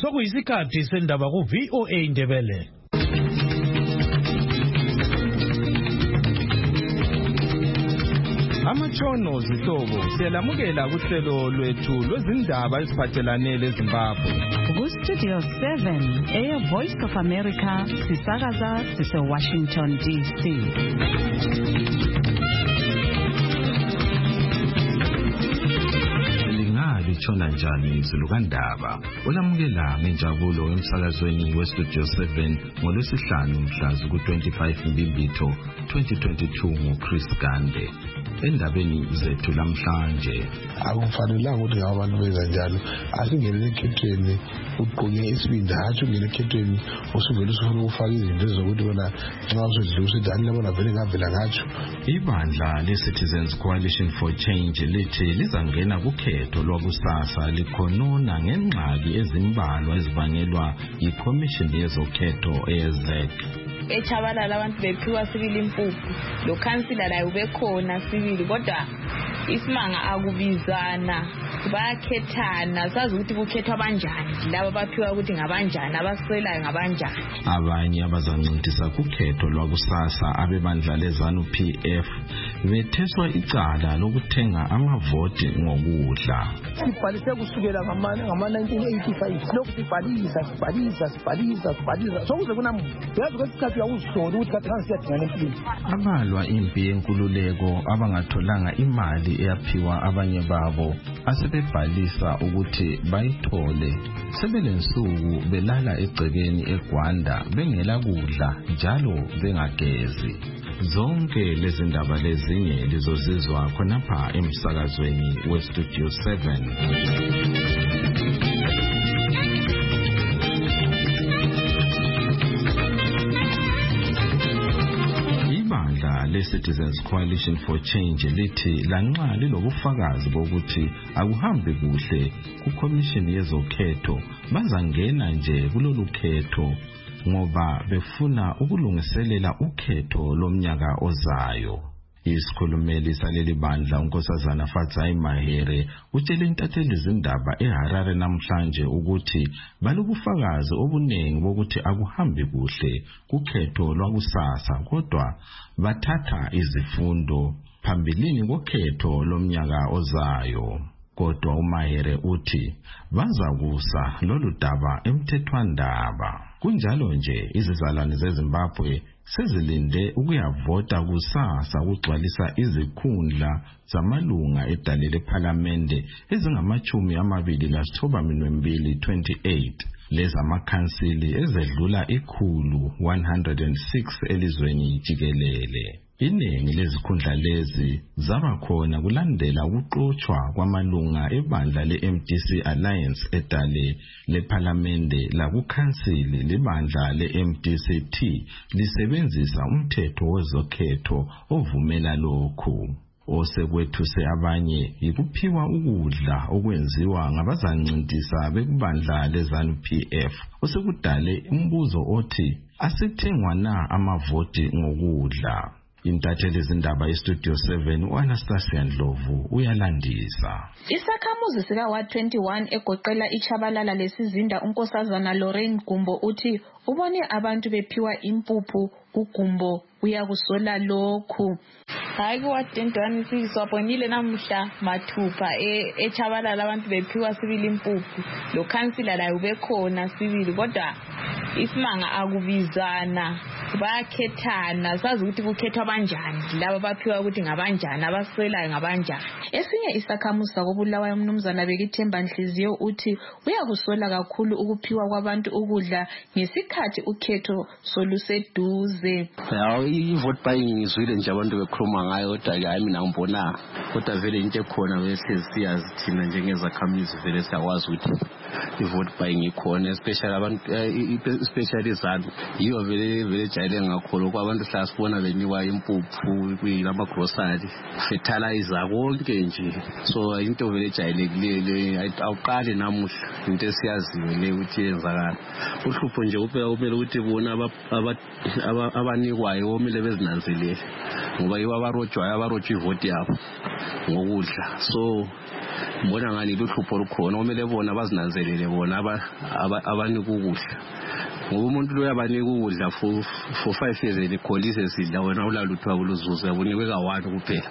sokuyisikhathi sendaba ku VOA Indebele. Amatshono zihlobo siyalamukela kuhlelo lwethu lwezindaba eziphathelane leZimbabwe. Ku-Studio 7 eya Voice of America sisakaza sise-Washington DC. Lingalitshona njani izulukandaba? Ulamukela ngenjabulo emsakazweni weStudio 7 ngolwesihlanu mhla ku-25 Mbimbitho 2022 nguChris Gande. Endabeni zethu lamhlanje akufanelanga ukuthi abantu benza njalo, asingene ekhethweni ugqoke isibindi hathu ungene ekhethweni usuvele usufuna ukufaka izinto ezokuthi wena nxa usudlula usithi anilabona vele ngavela ngatsho. Ibandla le-Citizens Coalition for Change lithi lizangena kukhetho lwakusasa likhonona ngengxaki ezimbalwa ezibangelwa yikhomishini yezokhetho eYezek. Echabalala abantu bephiwa sibili impuphu, lo councilor laye ubekhona sibili, kodwa isimanga akubizana, bayakhethana, sazi ukuthi kukhethwa abanjani, laba baphiwa ukuthi ngabanjani, abaswelayo ngabanjani. Abanye abazancintisa kukhetho lwakusasa abebandla leZANU-PF betheswa icala lokuthenga amavoti ngokudla. Sibhalise kusukela ngama-1985 lokhu sibhalisa sokuze kunamuhla yazi ukuthi isikhathi uyawuzihlola ukuthi kathi siyadingana empilweni. Abalwa impi yenkululeko abangatholanga imali eyaphiwa abanye babo asebebhalisa ukuthi bayithole sebelensuku belala egcekeni eGwanda bengela kudla njalo bengagezi. Zonke lezi ndaba lezinye lizozizwa khonapha emsakazweni weStudio 7. Le-Citizens Coalition for Change lithi lanxa lilobufakazi bokuthi akuhambi kuhle kukhomishini yezokhetho bazangena nje kulolu khetho ngoba befuna ukulungiselela ukhetho lomnyaka ozayo. Isikhulumeli saleli bandla uNkosazana Fatsai Mahere utshele intatheli zindaba eHarare namhlanje ukuthi balobufakazi obuningi bokuthi akuhambi kuhle kukhetho lwakusasa, kodwa bathatha izifundo phambilini kokhetho lomnyaka ozayo. Kodwa uMahere uthi bazakusa lolu daba emthethwandaba. Kunjalo nje izizalwane zeZimbabwe sezilinde ukuyavota kusasa ukugcwalisa izikhundla zamalunga edale lePhalamende ezingama-29 lezamakhansili ezedlula 106 elizweni jikelele. Iningi lezikhundla lezi zaba khona kulandela ukuxotshwa kwamalunga ebandla le-MDC Alliance edale lePhalamende lakukhansili lebandla le-MDC-T lisebenzisa umthetho wezokhetho ovumela lokhu. Osekwethuse abanye yikuphiwa ukudla okwenziwa ngabazancintisa bekubandla leZANU-PF osekudale umbuzo othi asithengwa na amavoti ngokudla. Intatheli zindaba yeStudio 7 uAnastasia Ndlovu uyalandisa. Isakhamuzi sika Ward 21 egoqela ichabalala lesizinda uNkosazana Lorraine Gumbo uthi ubone abantu bephiwa impuphu kuGumbo uyakusola lokhu. Hayi kuWard 21 siswabonile namuhla mathupha echabalala abantu bephiwa sibili impuphu, lo councilor laye ubekhona sibili, kodwa isimanga akubizana, bayakhethana, sazi ukuthi kukhethwa abanjani, laba baphiwa ukuthi ngabanjani, abaswelayo ngabanjani. Esinye isakhamuzi sakobulawayo umnumzana Bekithemba Nhliziyo uthi uyakusola kakhulu ukuphiwa kwabantu ukudla ngesikhathi ukhetho soluseduze. I-vote buying ngizwile nje abantu bekhuluma ngayo, kodwa ke hayi mina ngibona kodwa vele into ekhona bese siyazi thina njengezakhamizi vele siyakwazi ukuthi i-vote buying ikhona, especially abantu especially izanu yiyo vele jayele ngakholo kwabantu hlala sibona benikwa impuphu kuyilama grocery fertilizer konke nje, so into vele jayelekile awuqali namuhla into esiyaziyo le ukuthi yenzakala. Uhlupho nje kumele ukuthi bona abanikwayo kumele bezinanzelele ngoba yibo abarojwa ivote yabo ngokudla, so mbona ngani luhlupho olukhona kumele bona bazinanzelele bona abanika ukudla ngoba umuntu lo yabanika ukudla for 5 years elikholise sidla wena ulaluthiwa kuluzuza yabunikwe ka1 kuphela.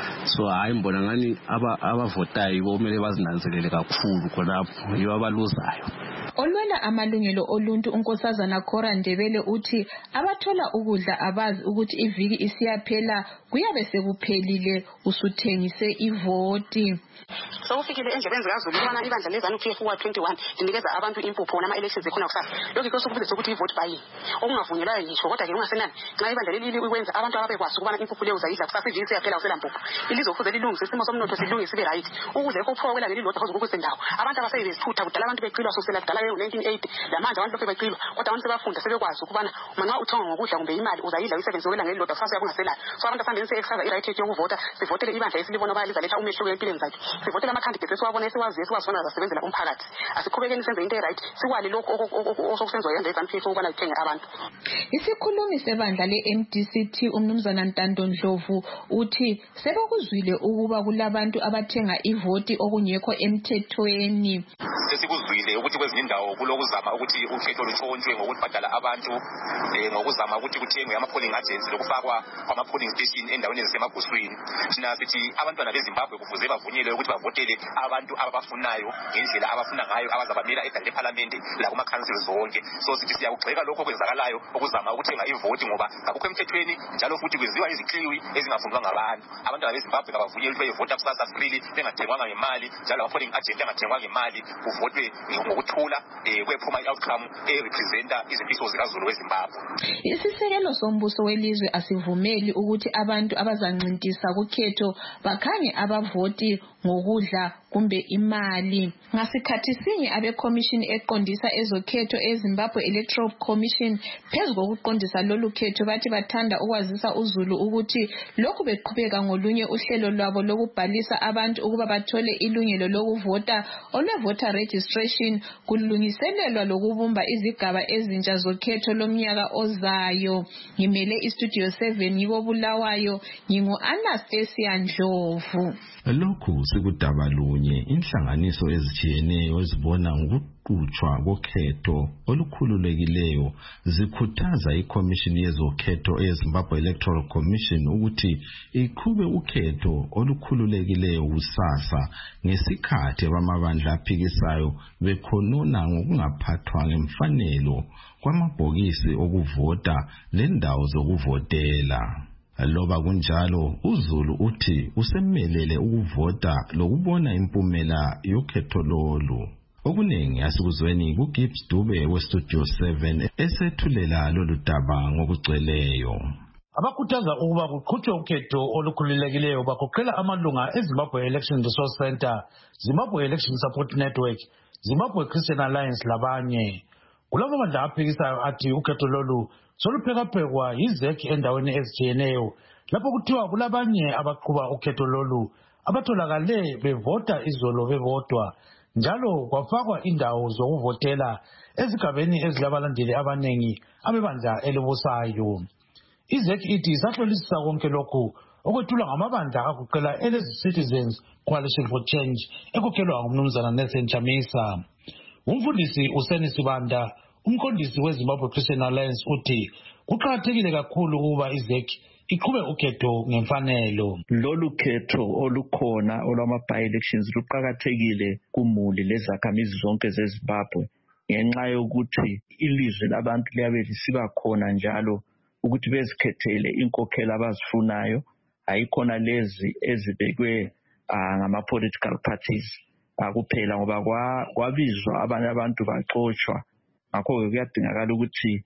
So hayi mbona ngani abavotayo kumele bazinanzelele kakhulu khonapho yibo abaluzayo. Olwela amalungelo oluntu unkosazana Cora Ndebele uthi abathola ukudla abazi ukuthi iviki isiyaphela kuyabe sekuphelile usuthengise ivoti. Sokufikile endlebeni zikaZulu ubona ibandla lezanu PF 21 linikeza abantu impupho nama elections ekhona kusasa. Lokho kusokubiza ukuthi ivote buying okungavunyelwayo ngisho kodwa ke kungasenani nxa ibandla leli likwenza abantu ababekwazi ukubana impupho leyo uzayidla kusasa iviki siyaphela usela mpupho. Ilizofuze lilungise isimo somnotho silungise sibe right ukuze kophoka kwela leli lodwa kuzokuze ndawo. Abantu abasebezithutha kudala abantu beqilwa kusukela kudala ngo1980 lamanje abantu lokho beqilwa kodwa abantu sebafunda sebekwazi ukubana uma uthonga ngokudla kumbe imali uzayidla uyisebenzise kwela ngeli lodwa kusasa yakungaselayo. So abantu asambeni se-exercise i-right yokuvota sivotele ibandla esilibona bayalizaletha umehluko empilweni zethu. Sivotele ama-candidates esiwabona esiwazifuna zasebenzela umphakathi. Asiqhubekeni senze into right sikwali lokho osokusenziwa yenza izanu ukubana ithenge abantu. Isikhulumi sebandla le-MDCT umnumzana Ntando Ndlovu uthi sebekuzwile ukuba kulabantu abathenga ivoti okungekho emthethweni. Sesikuzwile ukuthi kwezinye indawo kulokuzama ukuthi ukhetho lutshontshwe ngokubhadala abantu ngokuzama ukuthi kuthengwe ama-polling agents lokufakwa kwama-polling station endaweni ezisemaguswini. Thina sithi abantwana beZimbabwe kufuze bavunyelwe ukuthi bavotele abantu ababafunayo ngendlela abafuna ngayo abazabamela edale lephalamende lakumakhansili zonke. So sithi siyakugxeka lokho okwenzakalayo okuzama ukuthenga ivoti ngoba akukho emthethweni njalo futhi kwenziwa izikliwi ezingafundwa ngabantu. Abantwana beZimbabwe kabavunyelwe ukuthi bayevota kusasa freely bengathengwanga ngemali njalo ama-polling agent engathengwanga ngemali kuvotwe ngokuthula kwephuma i-outcome erepresenta izifiso zikaZulu weZimbabwe. Isisekelo sombuso welizwe asivumeli ukuthi abantu abazancintisa kukhetho bakhange abavoti ngokudla kumbe imali. Ngasikhathi sinye abeCommission eqondisa ezokhetho eZimbabwe Electoral Commission phezu kokuqondisa lolu khetho bathi bathanda ukwazisa uZulu ukuthi lokhu beqhubeka ngolunye uhlelo lwabo lokubhalisa abantu ukuba bathole ilungelo lokuvota olwe-voter registration kulungiselelwa lokubumba izigaba ezintsha zokhetho lomnyaka ozayo. Ngimele iStudio 7 ngikobulawayo ngingu-Anastasia Ndlovu. Lokhu sikudaba lunye inhlanganiso ezitshiyeneyo ezibona ngokuqhutshwa kokhetho olukhululekileyo zikhuthaza iCommission yezokhetho eZimbabwe Electoral Commission ukuthi iqhube ukhetho olukhululekileyo kusasa ngesikhathi abamabandla aphikisayo bekhonona ngokungaphathwa ngemfanelo kwamabhokisi okuvota lendawo zokuvotela. Loba kunjalo uZulu uthi usemelele ukuvota lokubona impumela yokhetho lolu. Okuningi asikuzweni kuGibbs Dube weStudio 7 esethulela lolu daba ngokugcweleyo. Abakhuthaza ukuba kuqhutshwe ukhetho olukhululekileyo bagoqela amalunga eZimbabwe Election Resource Center, Zimbabwe Election Support Network, Zimbabwe Christian Alliance labanye. Kulabo bandla aphikisayo athi ukhetho lolu soluphekaphekwa yiZEC endaweni ezitshiyeneyo lapho kuthiwa kulabanye abaqhuba ukhetho lolu abatholakale bevota izolo bebodwa njalo kwafakwa indawo zokuvotela ezigabeni ezilabalandeli abanengi abebandla elibusayo. iZEC ithi isahlolisisa konke lokhu okwethulwa ngamabandla agoqela Citizens Coalition for Change ekukhelwa ngumnumzana Nathan Chamisa. Umfundisi uSeni Sibanda umqondisi weZimbabwe Christian Alliance uthi kuqakathekile kakhulu ukuba iZEC iqhube ukhetho ngemfanelo. Lolu khetho olukhona olwama-by-elections luqakathekile kumuli lezakhamizi zonke zeZimbabwe ngenxa yokuthi ilizwe labantu liyabe lisiba khona njalo ukuthi bezikhethele inkokhela abazifunayo ayikhona lezi ezibekwe ngama-political parties kuphela ngoba kwabizwa abanye abantu baxotshwa. Ngakho-ke kuyadingakala ukuthi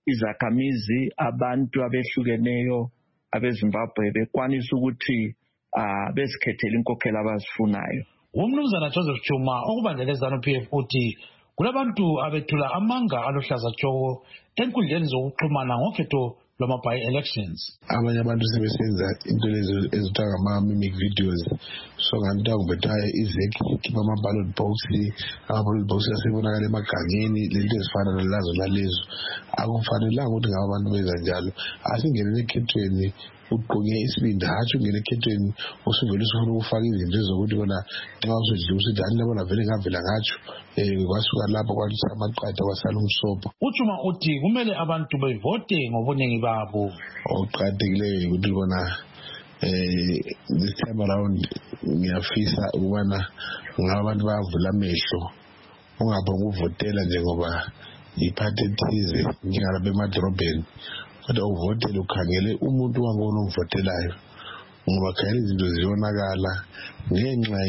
izakhamizi abantu abehlukeneyo abeZimbabwe bekwanisa ukuthi bezikhethele inkokhela abazifunayo. Umnumzana Joseph Chuma okubandlela ZANU-PF uthi kulabantu abethula amanga aluhlaza tshoko enkundleni zokuxhumana ngokhetho lwama-by-elections. Abanye abantu sebesenza into lezo ezithiwa ngama-mimic videos so nganto ngibetha izeki bama-ballot box asebonakala emagangeni lento ezifana nalazo nalezo akufanelanga ukuthi ngaba abantu benza njalo. Asingenele ekhethweni ugqoke isibindi, hatshi ungene ekhethweni usuvele usufuna ukufaka izinto ezokuthi kona nxa usudlula usithi hani labona vele ngavela ngatsho kwasuka lapho kwalisa amaqatha kwasala umsobho. UJuma uthi kumele abantu bevote ngobuningi babo. Okuqakathekileyo ukuthi bona this time around ngiyafisa ukubana ngabantu bayavula amehlo, ungabonga ukuvotela njengoba iphathi ethize njengalapha emadorobheni, kodwa uvotele ukhangele umuntu wangona umvotelayo, ngoba khayela izinto ziyonakala ngenxa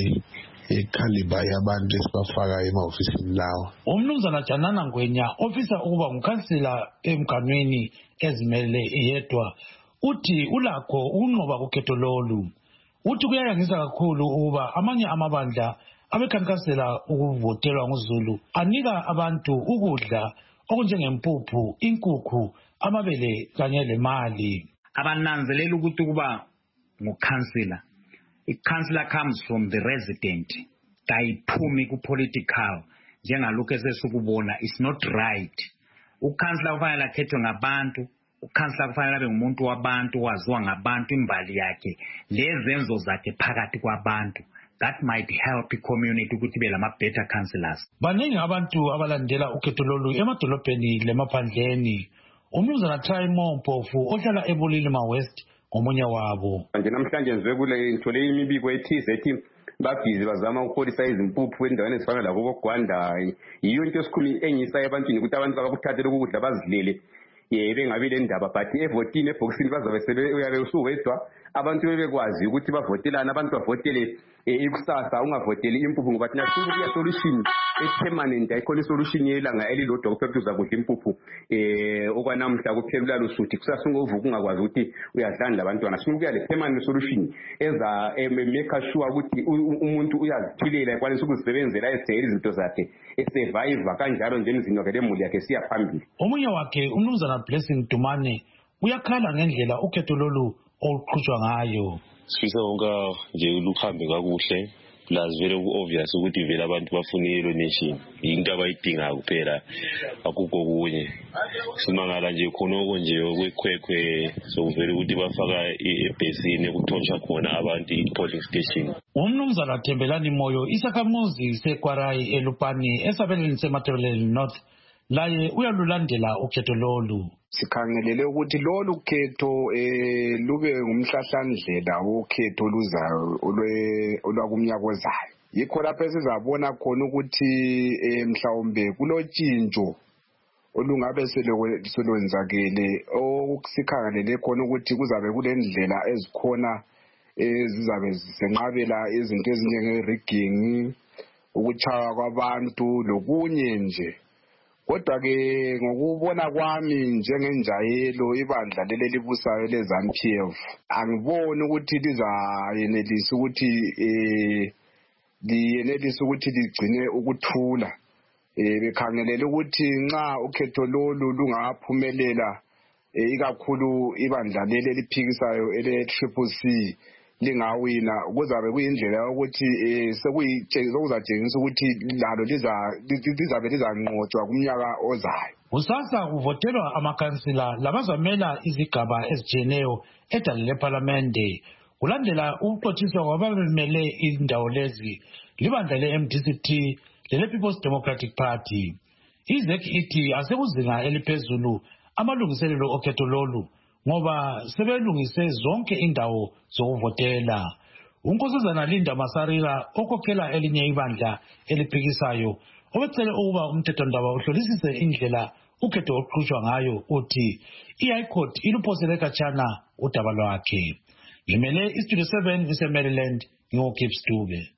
yekhaliba yabantu esibafaka emahofisini lawo. Umnumzana Janana Ngwenya ofisa ukuba ngukhansila emganweni ezimele yedwa uthi ulakho ukunqoba kukhetho lolu. Uthi kuyayangisa kakhulu ukuba amanye amabandla abekhankasela ukuvotelwa nguZulu anika abantu ukudla okunjengempuphu, inkukhu, amabele kanye lemali. Abananzelela ukuthi kuba ngukhansila. Ikhansila comes from the resident. Kayiphumi ku-political. Njengalokhu esesukubona, it's not right. Ukhansila kufanele akhethwe ngabantu. Ukhansila kufanele abe ngumuntu wabantu, waziwa ngabantu imbali yakhe, lezenzo zakhe phakathi kwabantu. That might help the community ukuthi be lama better councillors. Baningi abantu abalandela ukhetho lolu emadolobheni lemaphandleni. Umnumzana Trymo Mpofu ohlala eBulilima West ngomunye wabo. Nje namhlanje ngize kule ngithole imibiko ethize ethi babhizi bazama ukupholisa izimpuphu endaweni ezifana labo boGwanda. Yiyo into esikhulu engisa ebantwini ukuthi abantu abakuthathele ukudla bazidlele. Bengabe le ndaba but evotini ebhokisini bazabe uyabe usuwedwa abantu bebekwazi ukuthi bavotelana, abantu bavotele ikusasa, ungavoteli impuphu ngoba thina sikuya solution permanent, ayikhona solution yelanga elilodwa kuphela uzakudla impuphu okwanamhla kuphelula lusuthi kusasa ungovuka ungakwazi ukuthi uyadlana labantwana. Sikuya le permanent solution eza make sure ukuthi umuntu uyaziphilela ekwanisa ukuzisebenzela ezithela izinto zakhe esurvive kanjalo nje emzini wakhe lemuli yakhe siya phambili. Omunye wakhe umnumzana Blessing Dumane uyakhala ngendlela ukhetho lolu oluqhutshwa ngayo. Sifisa wonke nje luhambe kakuhle, plus very obvious ukuthi vele abantu bafuna yelo nation, into abayidinga kuphela akukho kunye. Simangala nje khonoko nje okwekhwekhwe sokuvele ukuthi bafaka ebhesini ukuthotsha khona abantu i-polling station. Umnumzana Thembelani Moyo isakhamuzi seKwarai eLupani esabelweni seMatabeleland North laye uyalulandela ukhetho lolu. Sikhangelele ukuthi lolu khetho lube ngumhlahlandlela wokhetho luzayo olwakumnyaka ozayo. Yikho lapho sizabona khona ukuthi mhlawumbe kulotshintsho olungabe selwenzakele okusikhangelele khona ukuthi kuzabe kulendlela ezikhona ezizabe zisenqabela izinto ezinjenge-rigging, ukutshaywa kwabantu lokunye nje. Kodwa-ke ngokubona kwami njengenjayelo ibandla leli libusayo le-ZANU-PF angiboni ukuthi lizayenelisa ukuthi ligcine ukuthula. Bekhangelele ukuthi nxa ukhetho lolu lungaphumelela ikakhulu ibandla leli eliphikisayo ele-CCC lingawina, kuzabe kuyindlela yokuthi sekuzatshengisa ukuthi lalo lizabe lizanqotshwa kumnyaka ozayo. Kusasa kuvotelwa amakhansila labazamela izigaba ezitshiyeneyo edale lePhalamende. Kulandela ukuxotshiswa kwabamele indawo lezi libandla le-MDCT lele-People's Democratic Party. IZEC ithi asekuzinga eliphezulu amalungiselelo okhetho lolu ngoba sebelungise zonke indawo zokuvotela. UNkosazana Linda Masarira okhokhela elinye ibandla eliphikisayo obecele ukuba umthethondaba uhlolisise indlela ukhetho oqhutshwa ngayo uthi iHigh Court iluphosele khatshana udaba lwakhe. Ngimele iStudio 7 ise-Maryland ngingoKips Dube.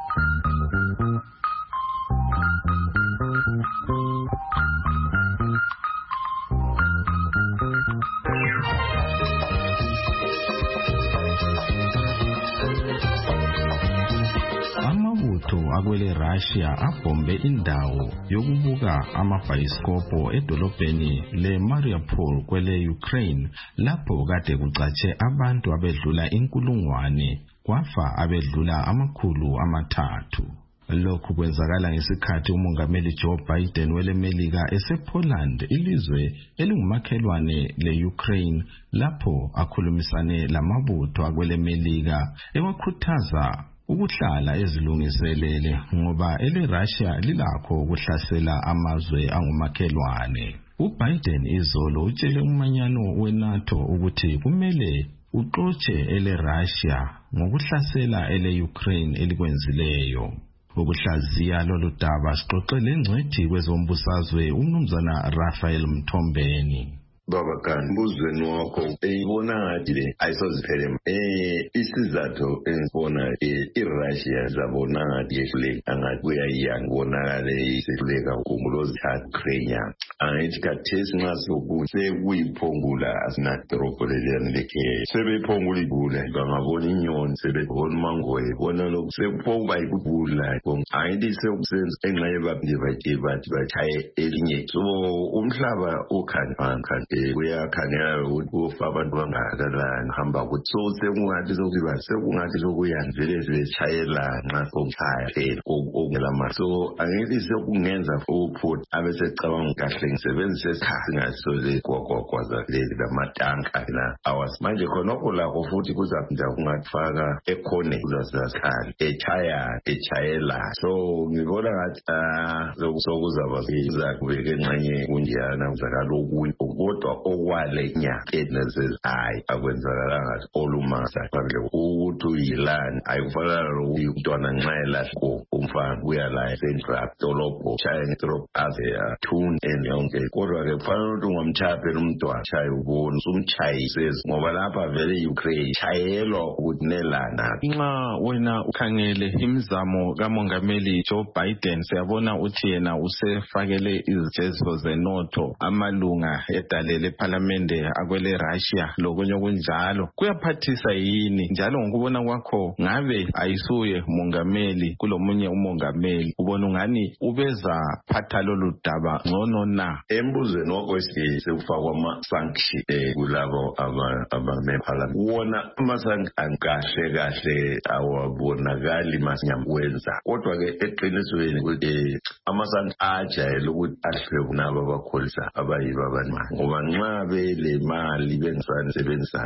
Akwele Russia abhombe indawo yokubuka amabhayisikopho edolobheni le-Mariupol kwele Ukraine lapho kade kucatshe abantu abedlula 1,000 kwafa abedlula 300. Lokhu kwenzakala ngesikhathi umongameli Joe Biden welemelika esePoland, ilizwe elingumakhelwane leUkraine, lapho akhulumisane lamabutho akwelemelika ewakhuthaza ukuhlala ezilungiselele ngoba eleRussia lilakho ukuhlasela amazwe angumakhelwane. UBiden izolo utshele umanyano weNATO ukuthi kumele uxotshe eleRussia ngokuhlasela eleUkraine elikwenzileyo. Ukuhlaziya lolu daba sixoxele ingcwethi kwezombusazwe uMnumzana Raphael Mthombeni. Baba kan mbuzweni wakho eyibona ngathi le ayisoziphele isizathu engibona iRussia zabona ngathi yehlule angathi kuyayiyanga bonakale isehluleka ukumulozithatha Ukraine angithi kathesi nxa sekuyiphongula asinadorobholeleni lekhe sebephongula ibula bangabona inyoni sebebona umangoye bona lokhu sekuphonguba yikubula angithi sekusenza engxenye bathi bachaye elinye so umhlaba ukhaniphansi kuyakhangela ukuthi kufa abantu bangakanani hamba ukuthi so sekungathi sokuyanti vele sebetshayela nxa sokuchaya okungelama so angithi sekungenza uphuthi abesecabanga kahle ngisebenzise isikhathi ngaso kwakwaza lezi lamatanka la awas manje khonokho lakho futhi kuzaphinda kungafaka ekhone kuzasakhali echayela so ngibona ngathi sokuzaba kubeke engxenye kunjeyana kuzakala okunye kodwa okwale nyaka hayi akwenzakalanga olumasa phambi ukuthi uyilani ayikufanele ukuthi umntwana nxa elahla umfana kuya la central dolobho chaya ngedolobho aze athune yonke kodwa ke kufanele ukuthi ungomchaphe umntwana chaya ubone umchayise ngoba lapha vele Ukraine chayelwa ukuthi nelana. Nxa wena ukhangele imizamo kamongameli Joe Biden siyabona uthi yena usefakele izijeziso zenotho amalunga edalele eParliamente akwele Russia lokunye okunjalo kuyaphathisa yini njalo ngokubona kwakho ngabe ayisuye umongameli kulomunye umongameli ubona ungani ubeza phatha lolu daba ngcono na embuzweni wakwesibili sekufakwa ama-sanction kulabo abameParliament wona ama-sanction kahle awabonakali masinyamkwenza kodwa ke eqinisweni ukuthi ama-sanction ajayele ukuthi ahlwe kunabo abakholisa abayibo abancane ngoba nxa bele mali bengisebenzisa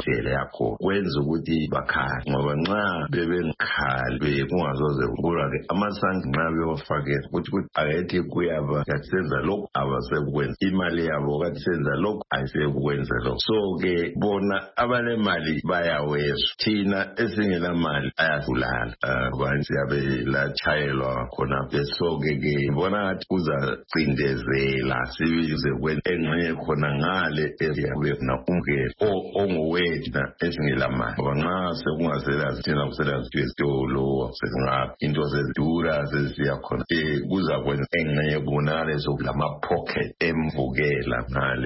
yakho kwenza ukuthi bakhale ngoba nxa bebengikhali kungazoze kula ke amasanki nxa bewafake ukuthi akethi kuyaba kasenza lokho abasekwenza imali yabo kasenza lokho ayisekwenza lokho so ke bona abanemali bayawezwa thina esingela mali ayadulala abantu yabela chayelwa khona beso ke bona ngathi kuzacindezela sibize engxenye khona ngale area wena umkelo ongowethu esingela mali ngoba nxa sekungazela sithina kusela sitolo sekunga into zedura sesiya khona kuza kwenza engxenye kubonakala sokulama pocket emvukela ngale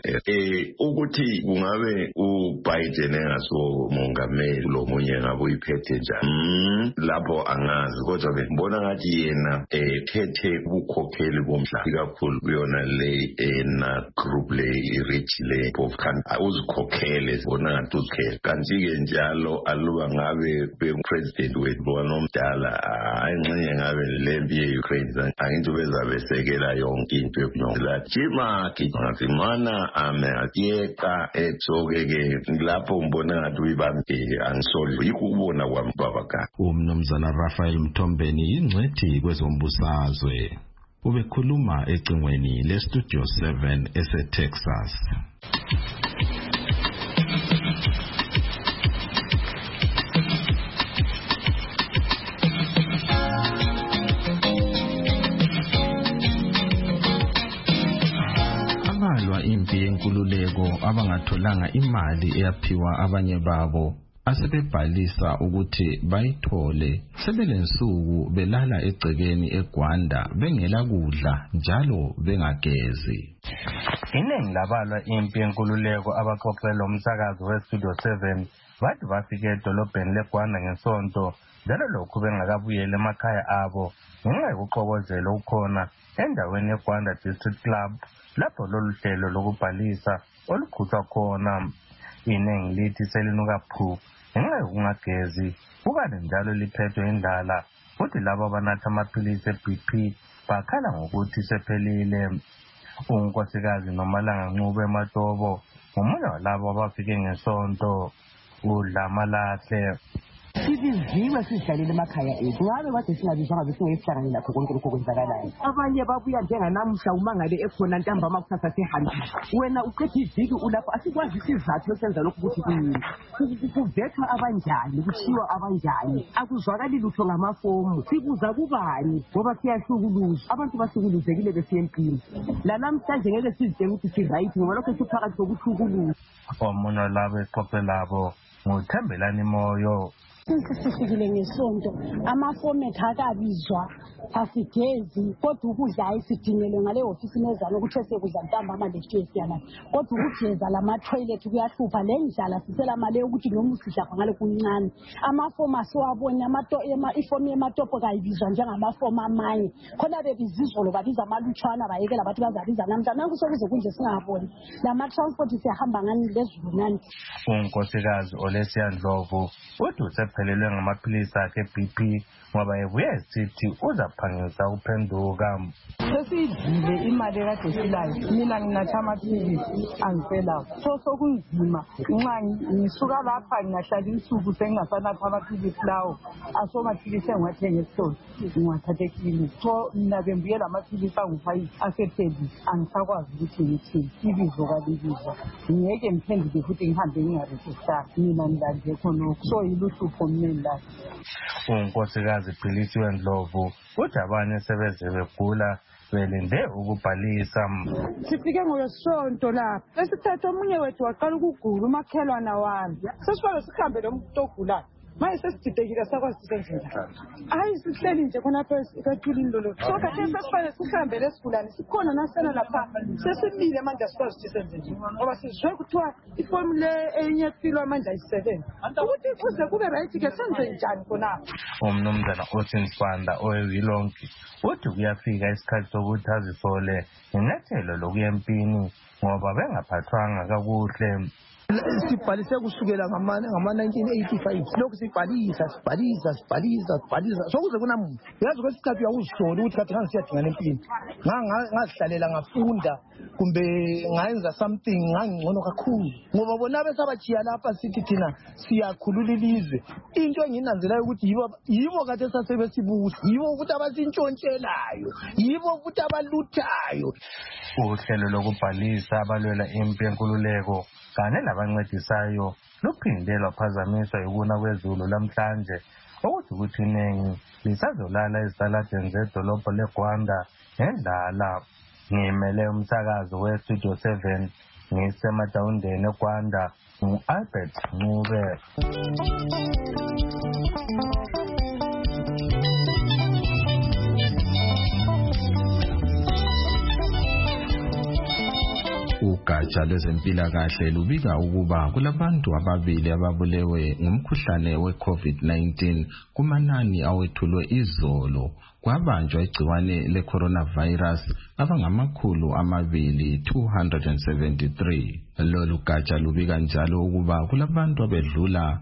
ukuthi kungabe uBiden engaso mongameli lo munye ngabe uyiphethe njani lapho angazi kodwa ngibona ngathi yena ethethe ubukhokheli bomhlaba kakhulu kuyona le na group le rich le of country uzikhokhele bona ngathi uzikhokhele kanti ke njalo aluba ngabe bepresident wethu wanomdala ayingxenye ngabe lempi yeUkraine angithi bezabesekela yonke into yokunyongela jima ngathi mana ameyeka etsoke ke lapho ngibona ngathi uyibambile angisoli ukubona kwami babaka. Umnumzana Raphael Mthombeni ingcwethi kwezombusazwe ubekhuluma ecingweni leStudio 7 eseTexas. Abalwa impi yenkululeko abangatholanga imali eyaphiwa abanye babo asebebhalisa ukuthi bayithole sebelensuku belala egcekeni eGwanda bengela kudla njalo bengagezi. Iningi labalwa impi yenkululeko abaxoxela umsakazo weStudio 7 bathi bafike edolobheni leGwanda ngesonto njalo lokhu bengakabuyela emakhaya abo ngenxa yokuxokozela ukukhona endaweni yeGwanda District Club lapho lolu hlelo lokubhalisa olukhutshwa khona. Iningi lithi selinuka phu ngenxa yokungagezi ukade njalo liphethwe indlala futhi labo abanatha amaphilisi e-BP bakhala ngokuthi sephelile. Unkosikazi Nomalanga Ncube Matobo ngomunye walabo abafike ngesonto uDlamalahle. Sibiziwe sidlalile emakhaya ethu ngabe kade singabizwa ngabe singesihlangane lakho konke lokho kwenzakalayo. Abanye babuya njenganamuhla uma ngabe ekhona ntambama kusasa sehambile. Wena uqedwe iviki ulapho asikwazi isizathu esenza lokhu ukuthi kuyini. Kuvethwa abanjani, kuthiwa abanjani. Akuzwakali lutho ngamafomu. Sibuza kubani ngoba siyahlukuluzwa. Abantu bahlukuluzekile besempini. La namhlanje ngeke sizitshela ukuthi si-right ngoba lokho siphakathi kokuhlukuluzwa. Omunye walabo exoxe labo nguThembelani Moyo. Sifikile ngesonto amafomethi akabizwa asigezi kodwa ukudla ayisidingele ngale ofisi nezana ukuthi esekudla ntambama lesitshwe siyana kodwa ukugeza lama-toilet kuyahlupha le ndlala sisela mali yokuthi noma usidlapha ngale kuncane amafomu asiwabonye ifomu yematopo kayibizwa njengamafomu amanye khona bebizizolo babiza amalutshwana bayekela bathi bazabiza namhla nanku sokuze kunje singaboni lama-transport siyahamba ngani lezulu nani. Unkosikazi Olesia Ndlovu uthi usephelelwe ngamaphilisi akhe BP ngoba ebuye esithi uzaphangisa ukuphenduka. Sesidlile imali ekade silayo mina nginatha amaphilisi angiselayo sokunzima nxa ngisuka lapha ngingahlala insuku sengingasanatha amaphilisi lawo asomaphilisi engiwathenga esitolo ngiwathathe ekilinika so mina bembuyela amaphilisi angu-5 asephelile angisakwazi ukuthi ngithini ibizo kalibizwa ngeke ngiphenduke futhi ngihambe ngingaresistanga mina ngilanje khonokho so yiluhlupho mneni layo. Unkosikazi Philisiwe Ndlovu uthi abanye sebeze begula belinde ukubhalisa. Sifike ngolosonto lapha esithatha omunye wethu waqala ukugula umakhelwana wami sesifike sikhambe lo muntu ogulayo manje sesididekile sakwazi sisenze hayi sihleli nje khonapha ekathulini lolo so kade sesifane sihambe lesigulane sikhona nasena lapha sesimile manje asikwazi ukuthi senze nje ngoba sizwe kuthiwa ifomu le enye filo manje ayisebenzi ukuthi kuze kube right ke senze njani khonapha. Umnumzana Austin Sibanda oyilonke uthi kuyafika isikhathi sokuthi azisole inyathelo lokuya empini ngoba bengaphathwanga kakuhle. Sibhalise kusukela ngama-1985 lokhu sibhalisa sokuze kunamuntu yazi kwesikhathi uyawuzihlola ukuthi kade ngangisiyadingana empini ngazihlalela ngafunda kumbe ngayenza something ngangcono kakhulu ngoba bona besabajiya lapha sithi thina siyakhulula ilizwe into enginanzelayo ukuthi yibo kade sasebesibusa yibo ukuthi abasintshontshelanayo yibo ukuthi abaluthayo. Uhlelo lokubhalisa abalwela impi yenkululeko kanye labancedisayo luphinde lwaphazamiswa yikuna kwezulu lamhlanje ukuthi iningi lisazolala ezitaladeni zedolobho leGwanda ngendlala. Ngimele umsakazo weStudio 7 ngisemadawundeni eGwanda ngu-Albert Ncube. Ugatsha lwezempilakahle lubika ukuba kulabantu ababili ababulewe ngumkhuhlane we-COVID-19 kumanani awethulwe izolo kwabanjwa igciwane le-coronavirus abangama273. Lolu gatsha lubika njalo ukuba kulabantu abedlula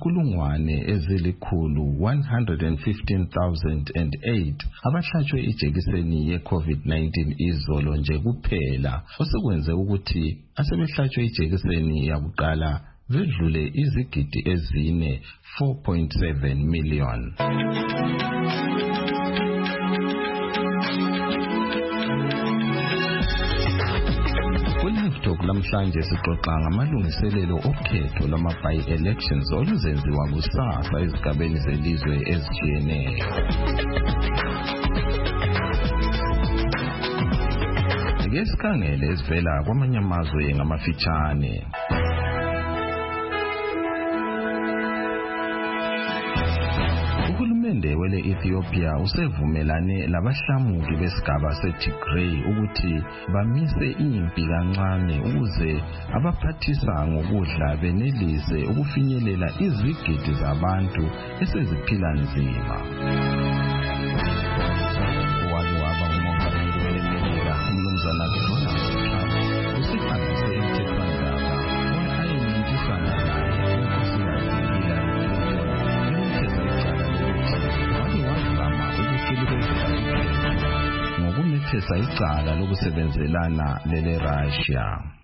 115,008 abahlatshwe ijekiseni ye-COVID-19 izolo nje kuphela osekwenze ukuthi asebehlatshwe ijekiseni yakuqala vedlule izigidi ezine 4.7 million. Lamhlanje sixoxa ngamalungiselelo okhetho lwama-by-elections oluzenziwa kusasa ezigabeni zelizwe ezitshiyeneyo. Ake sikhangele ezivela kwamanye amazwe ngamafitshane. Uhulumende wele Ethiopia usevumelane labahlamuki besigaba seTigray ukuthi bamise impi kancane ukuze abaphathisa ngokudla benelise ukufinyelela izigidi zabantu eseziphila nzima. Wake waba ngumongameli weMelika umnumzana Donald Trump usihambise emthethwandaba ayincintisana naye unkosikazi wethesa icala lokusebenzelana lele-Russia.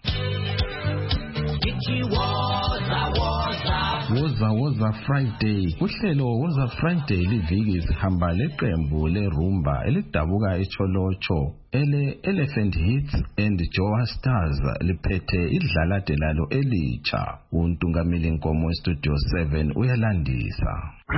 Woza Friday. Uhlelo Woza Friday liviki sihamba leqembu lerumba elidabuka eCholocho Elephant Hits and Joa Stars liphethe idlalade lalo elitsha. Untungameli Nkomo Studio 7 uyalandisa.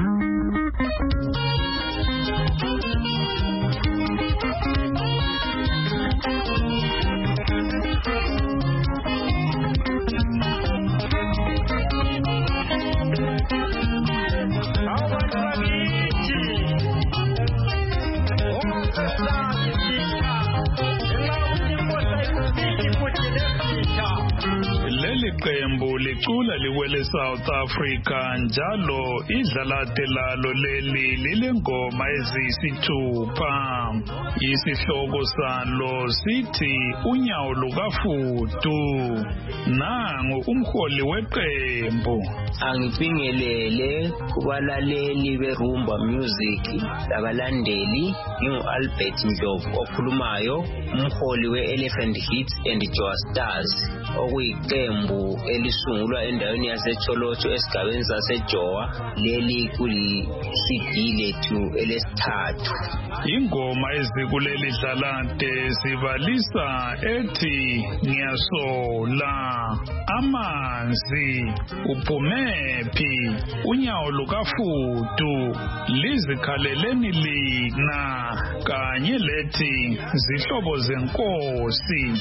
Qembu licula liwele South Africa njalo idlalade lalo leli lilengoma eziyisithupha. Isihloko salo sithi unyawo lukafudu. Nangu umholi weqembu. Angibingelele kubalaleli berumba music labalandeli. Ngingu-Albert Ndlovu okhulumayo, umholi we-Elephant Hits and Joa Stars, okuyiqembu elisungulwa endaweni yaseCholocho esigabeni saseJoa. Leli kuli-CD lethu elesithathu. Ingoma ezikuleli dlalade zibalisa ethi ngiyasola, amanzi, uphumephi, unyawo lukafudu, lizikhaleleni lina, kanye lethi zihlobo zenkosi.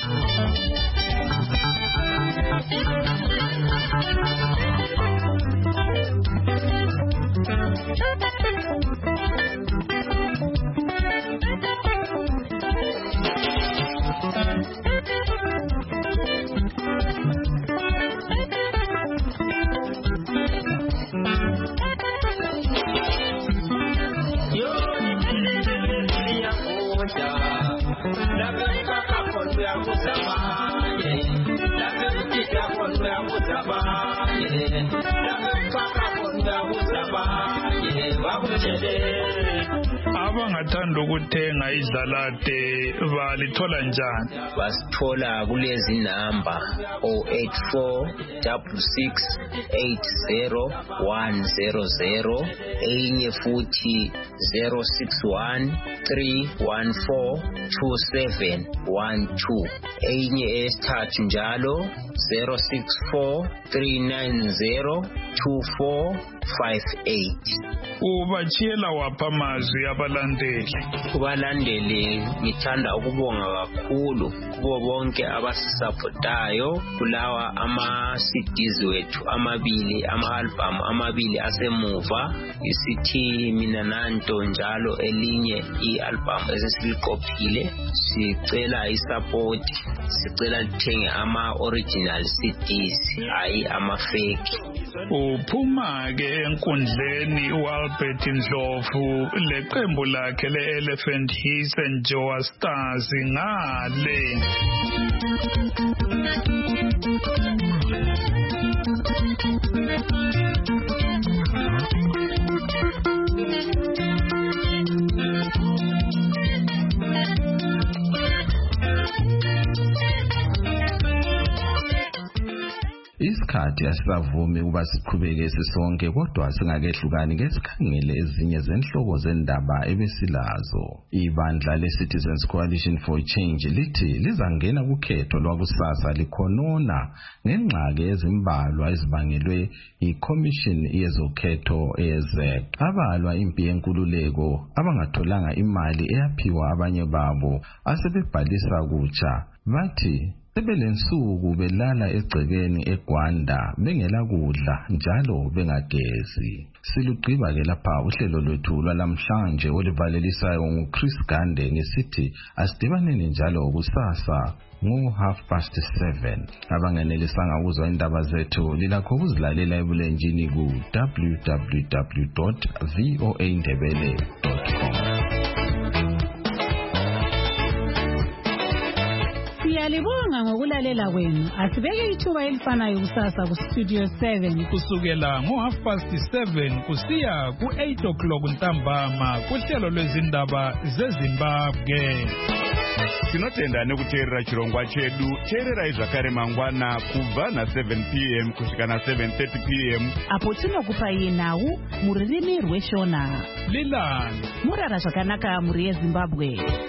Abangathanda ukuthenga idlalade balithola njani? Basithola kulezi namba 08466800100, enye futhi 0613142712, enye esithathu njalo 0643902458. Ubachiyela wapha amazwi abalandeli? Kubalandeli ngithanda ukubonga kakhulu kubo bonke abasisapotayo kulawa ama-CDs wethu amabili, ama-album amabili asemuva. Isithi mina nanto njalo elinye i-album esesiliqophile. Sicela isupport, sicela lithenge ama-original CDs, hayi ama-fake. Uphuma ke enkundleni uAlbert Ndlovu leqembu lakhe le-Elephant Hits and Joa Stars ngale. Isikhathi asivumi ukuba siqhubeke sisonke, kodwa singakehlukani ngesikhangele ezinye zenhloko zendaba ebesilazo. Ibandla le-Citizens Coalition for Change lithi lizangena kukhetho lwakusasa likhonona ngengxaki ezimbalwa ezibangelwe iCommission yezokhetho eYeZEC. Abalwa impi yenkululeko abangatholanga imali eyaphiwa abanye babo asebebhalisa kutsha bathi sebelensuku belala egcekeni eGwanda bengela kudla njalo bengagezi. Silugqiba ke lapha uhlelo lwethu lwalamhlanje olivalelisayo nguChris Gande ngesithi asidibaneni njalo kusasa ngo7:30. Abangenelisanga ukuzwa indaba zethu lilakho ukuzilalela ebulenjini ku www.voaindebele.com. Siyalibonga ngokulalela kwenu. Asibeke ithuba elifanayo kusasa ku Studio 7 kusukela ngo7:30 kusiya ku8 o'clock ntambama kuhlelo lwezindaba zeZimbabwe. tinotenda nekuteerera chirongwa chedu. Teererai zvakare mangwana kubva na7 p.m. kusvika na7:30 p.m. apo tinokupai nhau mururimi rweshona. Lilani murara zvakanaka muri yeZimbabwe.